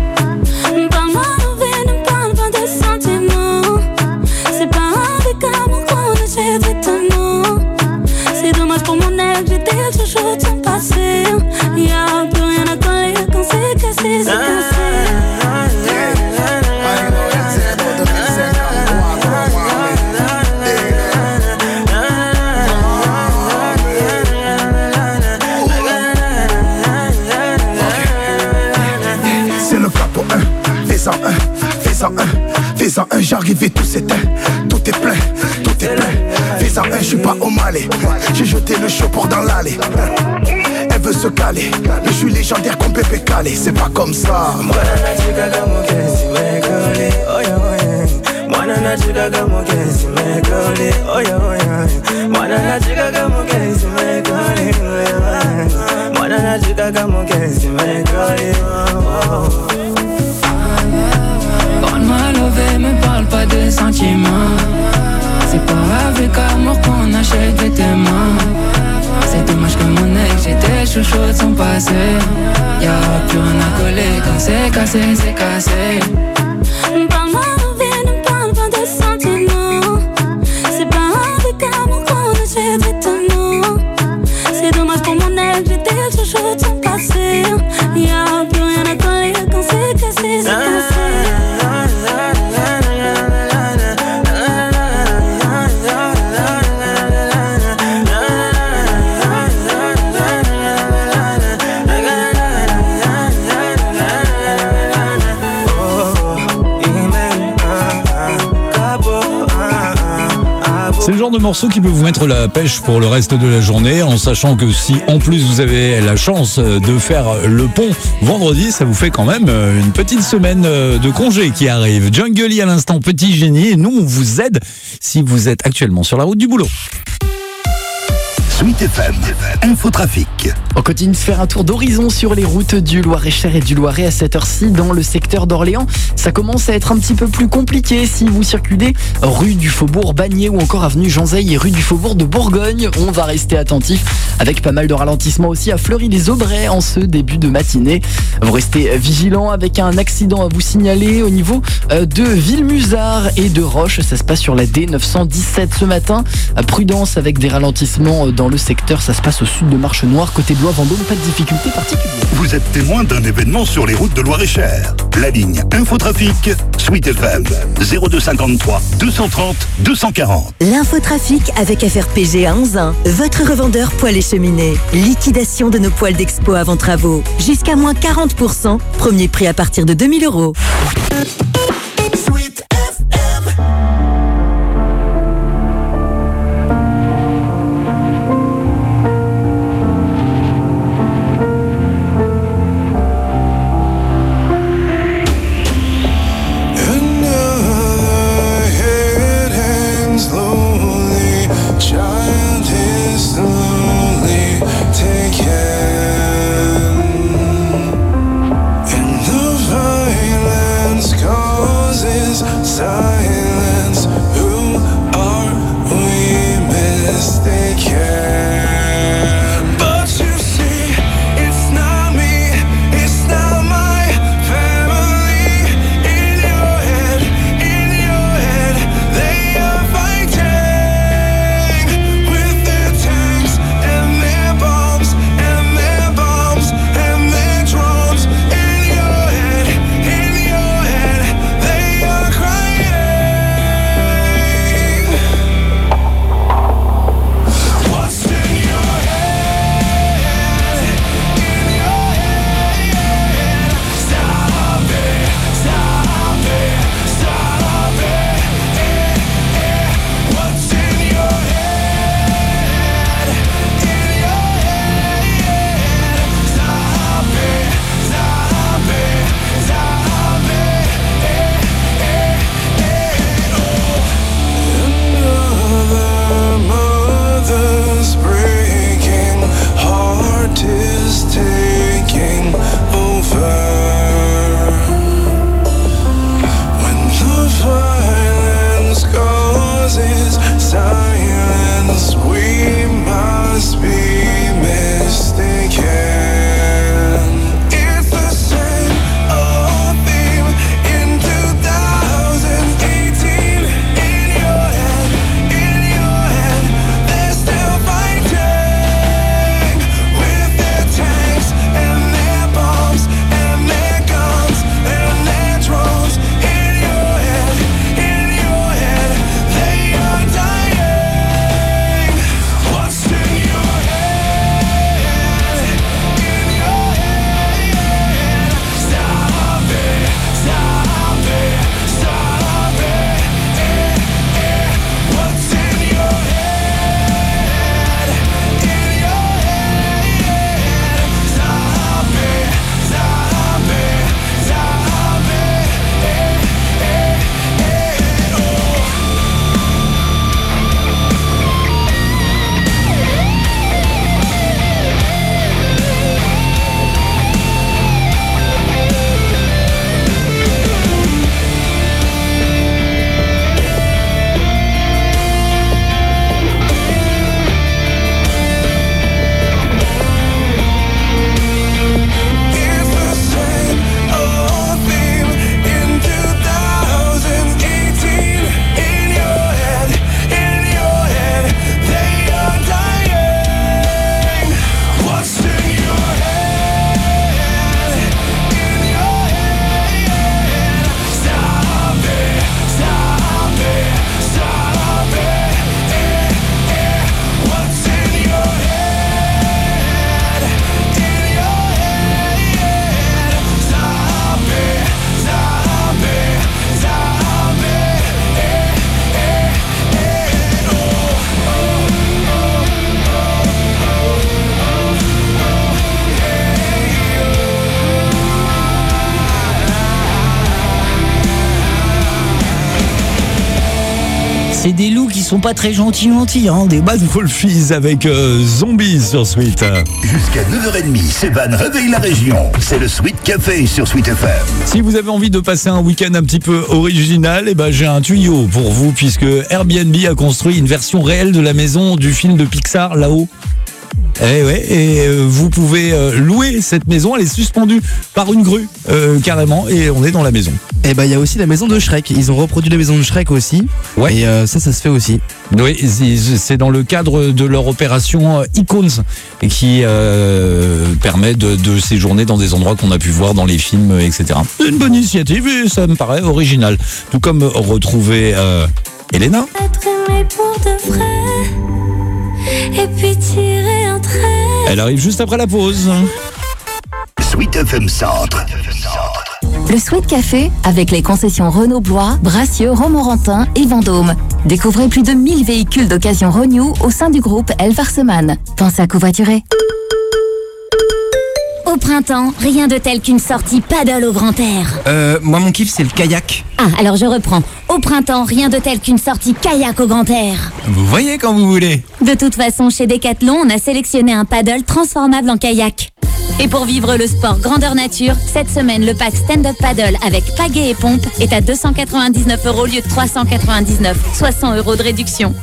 C'est dommage pour mon ex, j'étais le chouchou de son passé. Y'a plus rien à coller quand c'est cassé, c'est cassé. C'est le cas pour un, fais-en un, fais-en un, fais-en un, j'arrive et tout s'éteint. tout est plein, tout est plein. Fais en un, je suis pas au Malais. J'ai jeté le show pour dans l'allée. Elle veut se caler, mais je suis légendaire comme Pépé Calé. C'est pas comme ça. Parle-moi lové, me parle pas de sentiments. C'est pas avec amour qu'on achète des témoins. C'est dommage que mon ex, j'étais chouchou de son passé. Y'a plus rien à coller, quand c'est cassé, c'est cassé. Parle-moi lové, ne parle pas de sentiments. C'est pas avec amour qu'on achète des témoins. C'est dommage pour mon ex, j'étais chouchou de son passé. Y'a plus rien à coller, quand c'est cassé, c'est cassé. C'est le genre de morceau qui peut vous mettre la pêche pour le reste de la journée, en sachant que si en plus vous avez la chance de faire le pont vendredi, ça vous fait quand même une petite semaine de congé qui arrive. Jungle à l'instant, Petit Génie, et nous on vous aide si vous êtes actuellement sur la route du boulot. Sweet FM, Infotrafic. On continue de faire un tour d'horizon sur les routes du Loir-et-Cher et du Loiret à cette heure-ci dans le secteur d'Orléans. Ça commence à être un petit peu plus compliqué si vous circulez rue du Faubourg Bagné ou encore avenue Jean Zay et rue du Faubourg de Bourgogne. On va rester attentif avec pas mal de ralentissements aussi à Fleury-les-Aubrais en ce début de matinée. Vous restez vigilants avec un accident à vous signaler au niveau de Villemusard et de Roche. Ça se passe sur la D917 ce matin. Prudence avec des ralentissements dans le secteur, ça se passe au sud de Marche Noire, côté Blois, Vendôme, pas de difficulté particulière. Vous êtes témoin d'un événement sur les routes de Loir-et-Cher. La ligne Infotrafic, Sweet FM, 0253 230 240. L'infotrafic avec FRPG à Anzin, votre revendeur poêles et cheminées. Liquidation de nos poêles d'expo avant travaux. Jusqu'à moins 40%, premier prix à partir de 2000 €. Go des loups qui sont pas très gentils, hein. Des Bad Wolfies avec Zombies sur Sweet. Jusqu'à 9h30, Sévan réveille la région. C'est le Sweet Café sur Sweet FM. Si vous avez envie de passer un week-end un petit peu original, j'ai un tuyau pour vous, puisque Airbnb a construit une version réelle de la maison du film de Pixar là-haut. Et vous pouvez louer cette maison, elle est suspendue par une grue carrément, et on est dans la maison. Et il y a aussi la maison de Shrek, ils ont reproduit la maison de Shrek aussi. Ouais. Et ça se fait aussi. Oui, c'est dans le cadre de leur opération Icons qui permet de séjourner dans des endroits qu'on a pu voir dans les films, etc. C'est une bonne initiative et ça me paraît original. Tout comme retrouver Elena. Être aimé pour de vrai, et puis tirer un trait. Elle arrive juste après la pause. Sweet FM Centre. Le Sweet Café avec les concessions Renault Blois, Bracieux, Romorantin et Vendôme. Découvrez plus de 1000 véhicules d'occasion Renew au sein du groupe Elfarseman. Pensez à covoiturer. Au printemps, rien de tel qu'une sortie paddle au grand air. Moi mon kiff c'est le kayak. Ah, alors je reprends. Au printemps, rien de tel qu'une sortie kayak au grand air. Vous voyez quand vous voulez. De toute façon, chez Decathlon, on a sélectionné un paddle transformable en kayak. Et pour vivre le sport grandeur nature, cette semaine, le pack stand-up paddle avec pagaie et pompe est à 299 € au lieu de 399, soit 100 € de réduction.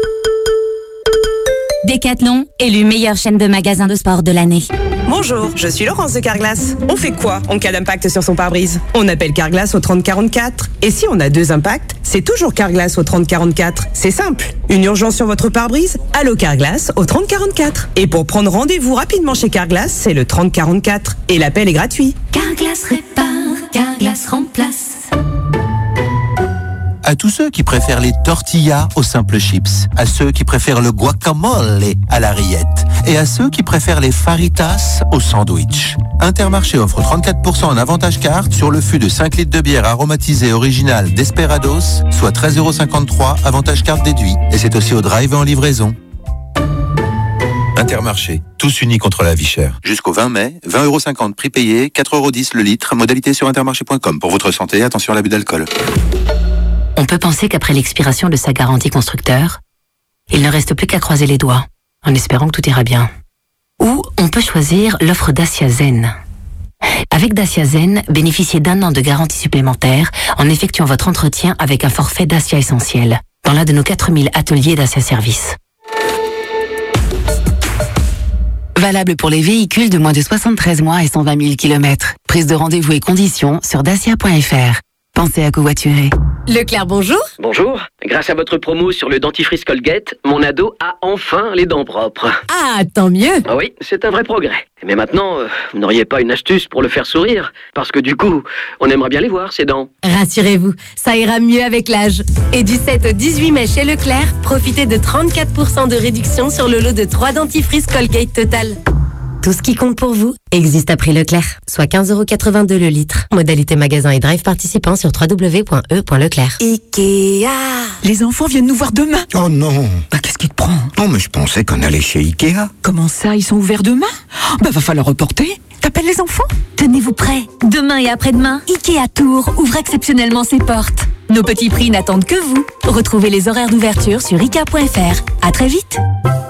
Decathlon, élu meilleure chaîne de magasins de sport de l'année. Bonjour, je suis Laurence de Carglass. On fait quoi en cas d'impact sur son pare-brise? On appelle Carglass au 3044. Et si on a 2 impacts, c'est toujours Carglass au 3044. C'est simple. Une urgence sur votre pare-brise? Allô Carglass au 3044. Et pour prendre rendez-vous rapidement chez Carglass, c'est le 3044. Et l'appel est gratuit. Carglass répare, Carglass remplace. À tous ceux qui préfèrent les tortillas aux simples chips, à ceux qui préfèrent le guacamole à la rillette et à ceux qui préfèrent les faritas au sandwich. Intermarché offre 34% en avantage carte sur le fût de 5 litres de bière aromatisée originale Desperados, soit 13,53 € avantage carte déduit. Et c'est aussi au drive et en livraison. Intermarché, tous unis contre la vie chère. Jusqu'au 20 mai, 20,50 € prix payé, 4,10 € le litre, modalité sur intermarché.com. Pour votre santé, attention à l'abus d'alcool. On peut penser qu'après l'expiration de sa garantie constructeur, il ne reste plus qu'à croiser les doigts, en espérant que tout ira bien. Ou on peut choisir l'offre Dacia Zen. Avec Dacia Zen, bénéficiez d'1 an de garantie supplémentaire en effectuant votre entretien avec un forfait Dacia Essentiel, dans l'un de nos 4000 ateliers Dacia Service. Valable pour les véhicules de moins de 73 mois et 120 000 km. Prise de rendez-vous et conditions sur dacia.fr. Pensez à covoiturer. Leclerc, bonjour. Bonjour. Grâce à votre promo sur le dentifrice Colgate, mon ado a enfin les dents propres. Ah, tant mieux. Ah oui, c'est un vrai progrès. Mais maintenant, vous n'auriez pas une astuce pour le faire sourire? Parce que du coup, on aimerait bien les voir, ces dents. Rassurez-vous, ça ira mieux avec l'âge. Et du 7 au 18 mai chez Leclerc, profitez de 34% de réduction sur le lot de 3 dentifrices Colgate Total. Tout ce qui compte pour vous existe à prix Leclerc, soit 15,82 € le litre. Modalité magasin et drive participant sur www.e.leclerc. Ikea. Les enfants viennent nous voir demain. Oh non. Qu'est-ce qui te prend? Non, mais je pensais qu'on allait chez Ikea. Comment ça, ils sont ouverts demain? Va falloir reporter. T'appelles les enfants? Tenez-vous prêts. Demain et après-demain, Ikea Tours ouvre exceptionnellement ses portes. Nos petits prix n'attendent que vous. Retrouvez les horaires d'ouverture sur ikea.fr. À très vite.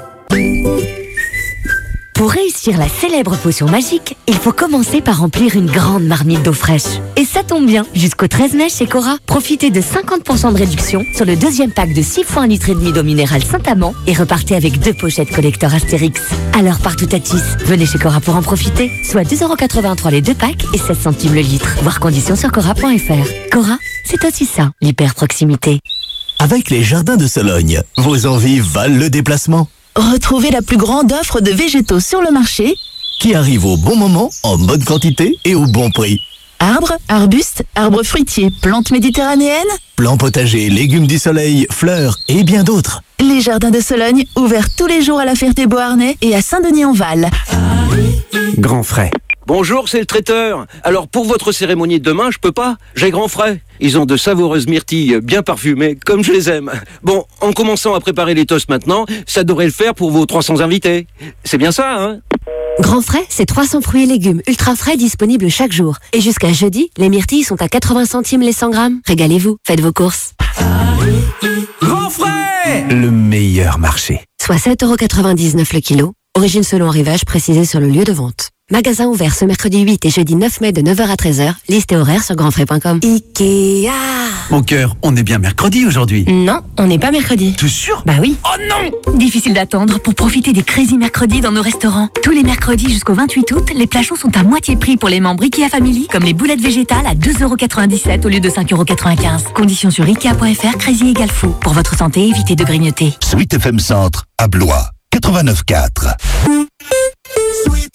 Pour réussir la célèbre potion magique, il faut commencer par remplir une grande marmite d'eau fraîche. Et ça tombe bien, jusqu'au 13 mai chez Cora, profitez de 50% de réduction sur le deuxième pack de 6 fois 1,5 litre d'eau minérale Saint-Amand et repartez avec 2 pochettes collector Astérix. Alors partout à Tis, venez chez Cora pour en profiter, soit 2,83 € les 2 packs et 16 centimes le litre. Voir conditions sur cora.fr. Cora, c'est aussi ça, l'hyper-proximité. Avec les jardins de Sologne, vos envies valent le déplacement. Retrouvez la plus grande offre de végétaux sur le marché qui arrive au bon moment, en bonne quantité et au bon prix. Arbres, arbustes, arbres fruitiers, plantes méditerranéennes, plants potagers, légumes du soleil, fleurs et bien d'autres. Les jardins de Sologne, ouverts tous les jours à la Ferté-Beauharnais et à Saint-Denis-en-Val. Grand frais. Bonjour, c'est le traiteur. Alors pour votre cérémonie de demain, je peux pas. J'ai grand frais. Ils ont de savoureuses myrtilles bien parfumées, comme je les aime. Bon, en commençant à préparer les toasts maintenant, ça devrait le faire pour vos 300 invités. C'est bien ça, hein? Grand frais, c'est 300 fruits et légumes ultra frais disponibles chaque jour. Et jusqu'à jeudi, les myrtilles sont à 80 centimes les 100 grammes. Régalez-vous, faites vos courses. Grand frais. Le meilleur marché. Soit 7,99€ le kilo. Origine selon arrivage précisée sur le lieu de vente. Magasin ouvert ce mercredi 8 et jeudi 9 mai de 9h à 13h. Liste et horaire sur grandfrais.com. Ikea. Mon cœur, on est bien mercredi aujourd'hui. Non, on n'est pas mercredi. T'es sûr? Bah oui. Oh non! Difficile d'attendre pour profiter des Crazy Mercredis dans nos restaurants. Tous les mercredis jusqu'au 28 août, les plats chauds sont à moitié prix pour les membres Ikea Family, comme les boulettes végétales à 2,97€ au lieu de 5,95€. Conditions sur Ikea.fr, Crazy égale fou. Pour votre santé, évitez de grignoter. Sweet FM Centre, à Blois, 89.4. Sweet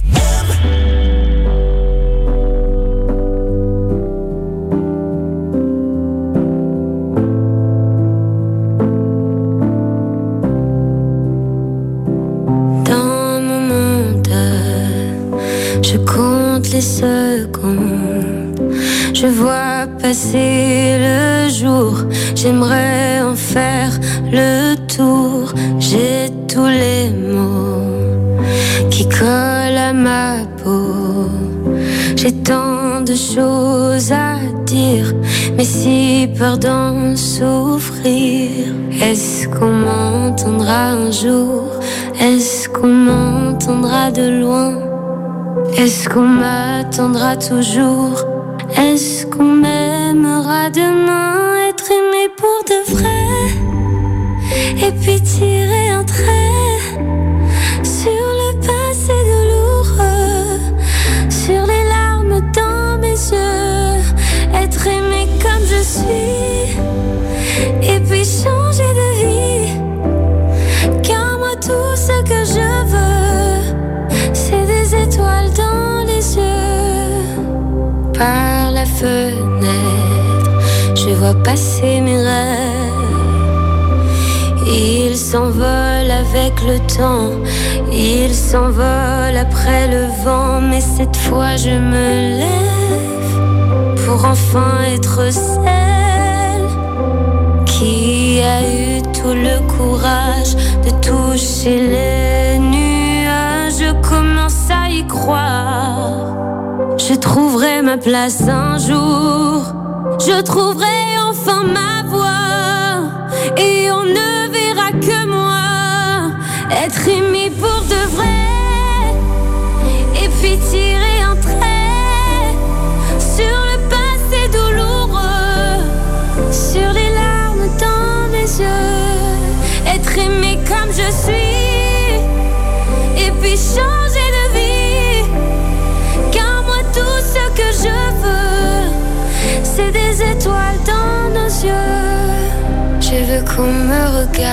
je compte les secondes, je vois passer le jour, j'aimerais en faire le tour, j'ai tous les mots qui collent à ma peau, j'ai tant de choses à dire, mais si peur d'en souffrir. Est-ce qu'on m'entendra un jour? Est-ce qu'on m'entendra de loin? Est-ce qu'on m'attendra toujours? Est-ce qu'on m'aimera demain? Être aimé pour de vrai, et puis tirer un trait sur le passé douloureux, sur les larmes dans mes yeux. Être aimé comme je suis, et puis changer de vie. Car moi tout ce que je veux, c'est des étoiles dans les yeux. Par la fenêtre, je vois passer mes rêves. Ils s'envolent avec le temps, ils s'envolent après le vent. Mais cette fois je me lève pour enfin être celle qui a eu tout le courage de toucher les nuages. Je commence à y croire. Je trouverai ma place un jour. Je trouverai enfin ma voie. Et on ne verra que moi. Être aimé pour de vrai. Et puis tirer un trait sur le passé douloureux, sur les larmes dans mes yeux. Être aimé comme je suis, et puis changer de vie. Car moi tout ce que je veux, c'est des étoiles dans nos yeux. Je veux qu'on me regarde.